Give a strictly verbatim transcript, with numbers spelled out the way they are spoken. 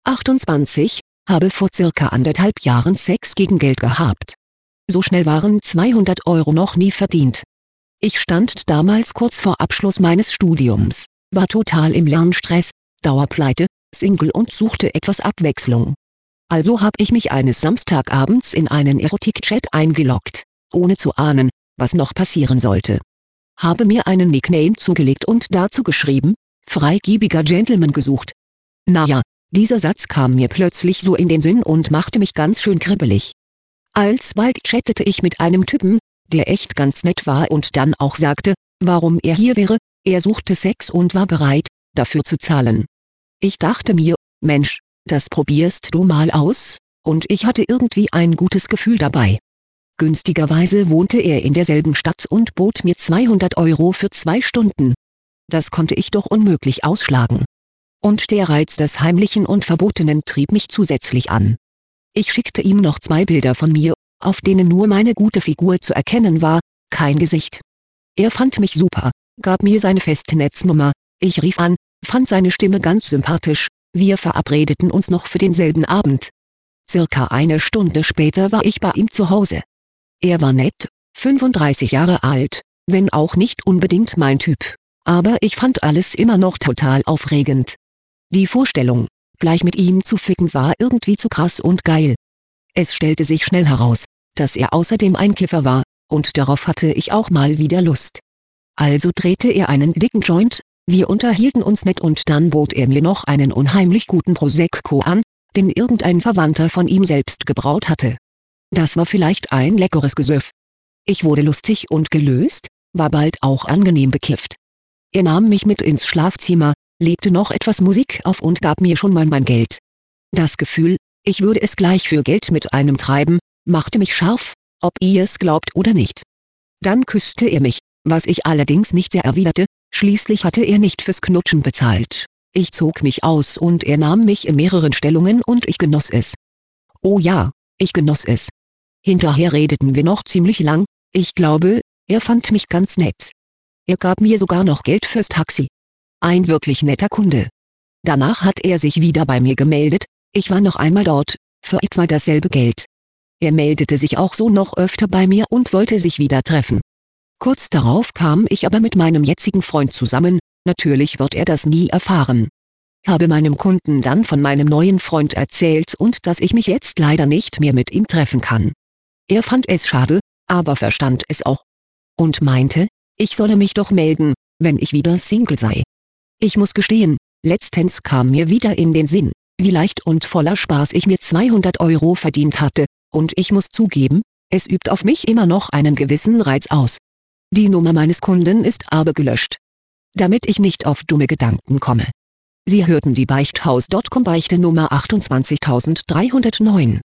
achtundzwanzig, habe vor circa anderthalb Jahren Sex gegen Geld gehabt. So schnell waren zweihundert Euro noch nie verdient. Ich stand damals kurz vor Abschluss meines Studiums, war total im Lernstress, Dauerpleite, Single und suchte etwas Abwechslung. Also habe ich mich eines Samstagabends in einen Erotik-Chat eingeloggt, ohne zu ahnen, was noch passieren sollte. Habe mir einen Nickname zugelegt und dazu geschrieben, freigebiger Gentleman gesucht. Naja, dieser Satz kam mir plötzlich so in den Sinn und machte mich ganz schön kribbelig. Alsbald chattete ich mit einem Typen, der echt ganz nett war und dann auch sagte, warum er hier wäre, er suchte Sex und war bereit, dafür zu zahlen. Ich dachte mir, Mensch, das probierst du mal aus, und ich hatte irgendwie ein gutes Gefühl dabei. Günstigerweise wohnte er in derselben Stadt und bot mir zweihundert Euro für zwei Stunden. Das konnte ich doch unmöglich ausschlagen. Und der Reiz des Heimlichen und Verbotenen trieb mich zusätzlich an. Ich schickte ihm noch zwei Bilder von mir, auf denen nur meine gute Figur zu erkennen war, kein Gesicht. Er fand mich super, gab mir seine Festnetznummer, ich rief an, fand seine Stimme ganz sympathisch, wir verabredeten uns noch für denselben Abend. Circa eine Stunde später war ich bei ihm zu Hause. Er war nett, fünfunddreißig Jahre alt, wenn auch nicht unbedingt mein Typ, aber ich fand alles immer noch total aufregend. Die Vorstellung, gleich mit ihm zu ficken, war irgendwie zu krass und geil. Es stellte sich schnell heraus, dass er außerdem ein Kiffer war, und darauf hatte ich auch mal wieder Lust. Also drehte er einen dicken Joint, wir unterhielten uns nett und dann bot er mir noch einen unheimlich guten Prosecco an, den irgendein Verwandter von ihm selbst gebraut hatte. Das war vielleicht ein leckeres Gesöff. Ich wurde lustig und gelöst, war bald auch angenehm bekifft. Er nahm mich mit ins Schlafzimmer, legte noch etwas Musik auf und gab mir schon mal mein Geld. Das Gefühl, ich würde es gleich für Geld mit einem treiben, machte mich scharf, ob ihr es glaubt oder nicht. Dann küsste er mich, was ich allerdings nicht sehr erwiderte, schließlich hatte er nicht fürs Knutschen bezahlt. Ich zog mich aus und er nahm mich in mehreren Stellungen und ich genoss es. Oh ja, ich genoss es. Hinterher redeten wir noch ziemlich lang, ich glaube, er fand mich ganz nett. Er gab mir sogar noch Geld fürs Taxi. Ein wirklich netter Kunde. Danach hat er sich wieder bei mir gemeldet, ich war noch einmal dort, für etwa dasselbe Geld. Er meldete sich auch so noch öfter bei mir und wollte sich wieder treffen. Kurz darauf kam ich aber mit meinem jetzigen Freund zusammen, natürlich wird er das nie erfahren. Habe meinem Kunden dann von meinem neuen Freund erzählt und dass ich mich jetzt leider nicht mehr mit ihm treffen kann. Er fand es schade, aber verstand es auch. Und meinte, ich solle mich doch melden, wenn ich wieder Single sei. Ich muss gestehen, letztens kam mir wieder in den Sinn, wie leicht und voller Spaß ich mir zweihundert Euro verdient hatte, und ich muss zugeben, es übt auf mich immer noch einen gewissen Reiz aus. Die Nummer meines Kunden ist aber gelöscht. Damit ich nicht auf dumme Gedanken komme. Sie hörten die Beichthaus Punkt com Beichte Nummer achtundzwanzigtausenddreihundertneun.